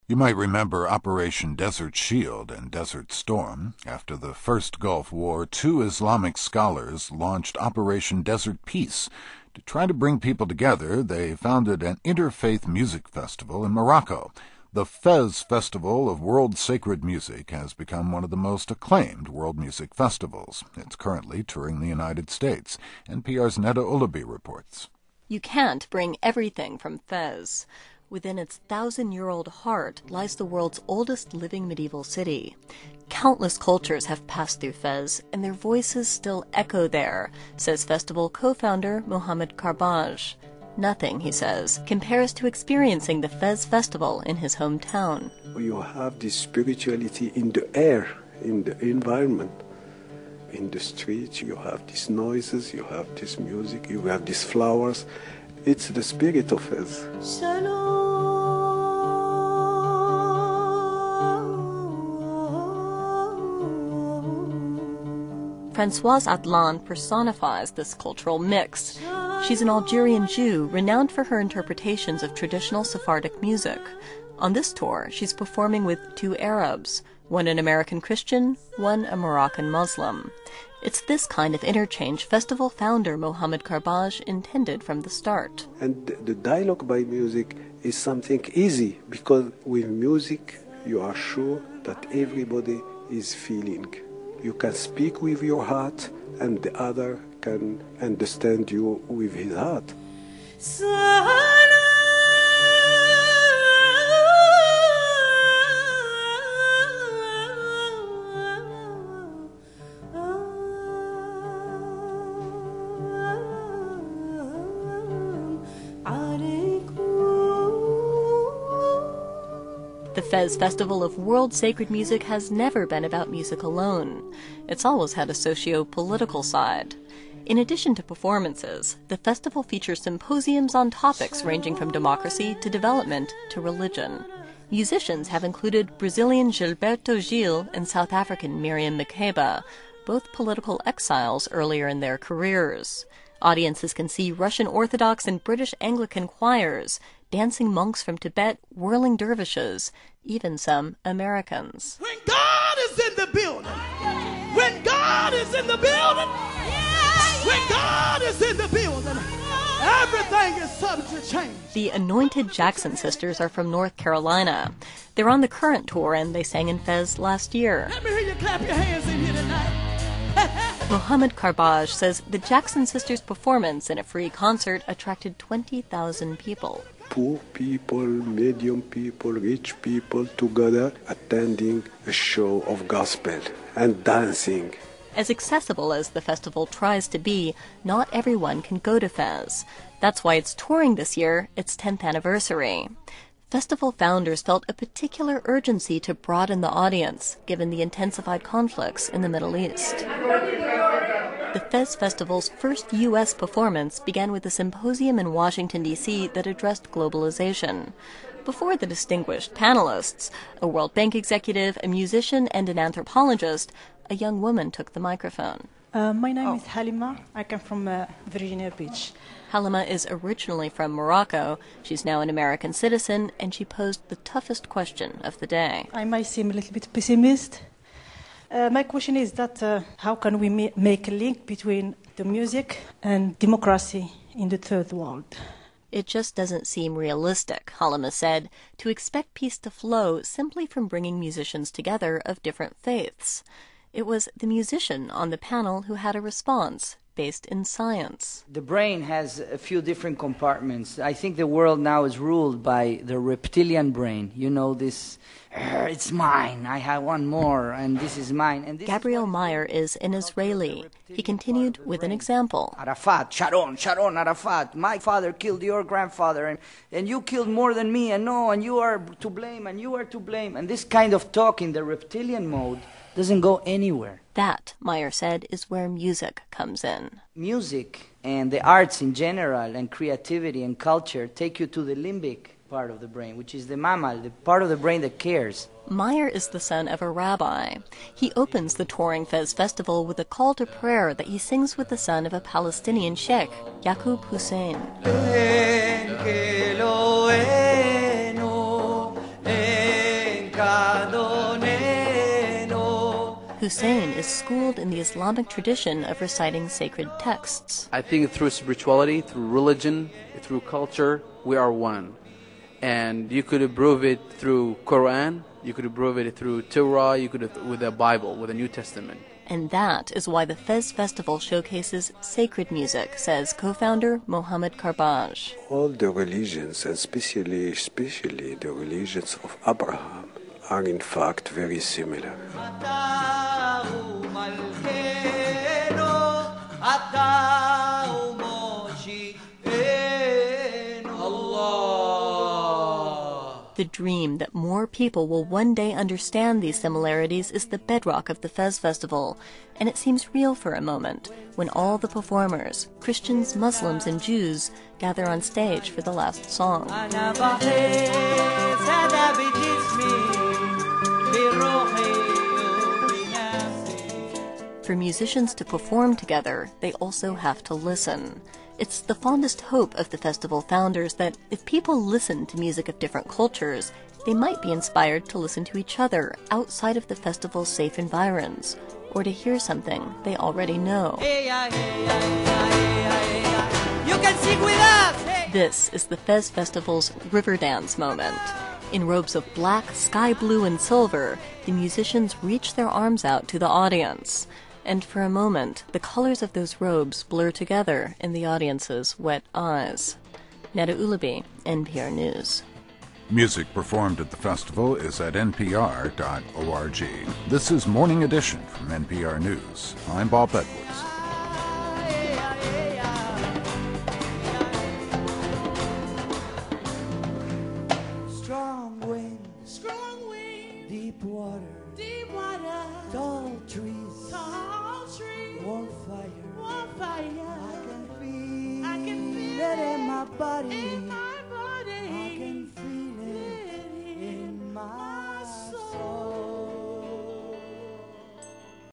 You might remember Operation Desert Shield and Desert Storm. After the first Gulf War, 2 Islamic scholars launched Operation Desert Peace. To try to bring people together, they founded an interfaith music festival in Morocco. The Fez Festival of World Sacred Music has become one of the most acclaimed world music festivals. It's currently touring the United States. NPR's Neda Ulabi reports. You can't bring everything from Fez. Within its 1,000-year-old heart lies the world's oldest living medieval city. Countless cultures have passed through Fez, and their voices still echo there, says festival co-founder Mohammed Karbaj. Nothing, he says, compares to experiencing the Fez Festival in his hometown. You have this spirituality in the air, in the environment. In the streets, you have these noises, you have this music, you have these flowers. It's the spirit of Fez. Françoise Atlan personifies this cultural mix. She's an Algerian Jew renowned for her interpretations of traditional Sephardic music. On this tour, she's performing with 2 Arabs, one an American Christian, one a Moroccan Muslim. It's this kind of interchange festival founder Mohammed Karbaj intended from the start. And the dialogue by music is something easy, because with music you are sure that everybody is feeling. You can speak with your heart, and the other can understand you with his heart. The Fez Festival of World Sacred Music has never been about music alone. It's always had a socio-political side. In addition to performances, the festival features symposiums on topics ranging from democracy to development to religion. Musicians have included Brazilian Gilberto Gil and South African Miriam Makeba, both political exiles earlier in their careers. Audiences can see Russian Orthodox and British Anglican choirs, dancing monks from Tibet, whirling dervishes, even some Americans. When God is in the building, when God is in the building, when God is in the building, everything is subject to change. The Anointed Jackson Sisters are from North Carolina. They're on the current tour, and they sang in Fez last year. Let me hear you clap your hands in here tonight. Mohammed Karbaj says the Jackson Sisters' performance in a free concert attracted 20,000 people. Poor people, medium people, rich people together attending a show of gospel and dancing. As accessible as the festival tries to be, not everyone can go to Fez. That's why it's touring this year, its 10th anniversary. Festival founders felt a particular urgency to broaden the audience, given the intensified conflicts in the Middle East. The Fez Festival's first U.S. performance began with a symposium in Washington, D.C. that addressed globalization. Before the distinguished panelists, a World Bank executive, a musician, and an anthropologist, a young woman took the microphone. My name is Halima. I come from Virginia Beach. Halima is originally from Morocco. She's now an American citizen, and she posed the toughest question of the day. I might seem a little bit pessimist. My question is that how can we make a link between the music and democracy in the third world? It just doesn't seem realistic, Halima said, to expect peace to flow simply from bringing musicians together of different faiths. It was the musician on the panel who had a response based in science. The brain has a few different compartments. I think the world now is ruled by the reptilian brain. You know, this, it's mine, I have one more, and this is mine. And this Gabriel Meyer is an Israeli. He continued with an example. Arafat, Sharon, Arafat, my father killed your grandfather, and you killed more than me, and no, and you are to blame, and you are to blame. And this kind of talk in the reptilian mode doesn't go anywhere. That, Meyer said, is where music comes in. Music and the arts in general and creativity and culture take you to the limbic part of the brain, which is the mammal, the part of the brain that cares. Meyer is the son of a rabbi. He opens the touring Fez Festival with a call to prayer that he sings with the son of a Palestinian sheikh, Yaqub Hussein. Hussein is schooled in the Islamic tradition of reciting sacred texts. I think through spirituality, through religion, through culture, we are one. And you could prove it through Quran, you could prove it through Torah, you could with the Bible, with the New Testament. And that is why the Fez Festival showcases sacred music, says co-founder Mohammed Karbaj. All the religions, and especially the religions of Abraham, are in fact very similar. The dream that more people will one day understand these similarities is the bedrock of the Fez Festival, and it seems real for a moment when all the performers, Christians, Muslims, and Jews, gather on stage for the last song. For musicians to perform together, they also have to listen. It's the fondest hope of the festival founders that if people listen to music of different cultures, they might be inspired to listen to each other outside of the festival's safe environs, or to hear something they already know. You can sing with us! This is the Fez Festival's River Dance moment. In robes of black, sky blue, and silver, the musicians reach their arms out to the audience. And for a moment, the colors of those robes blur together in the audience's wet eyes. Neda Ulabi, NPR News. Music performed at the festival is at npr.org. This is Morning Edition from NPR News. I'm Bob Edwards. Strong wind, deep water, tall trees, warm fire. I can feel it in my body.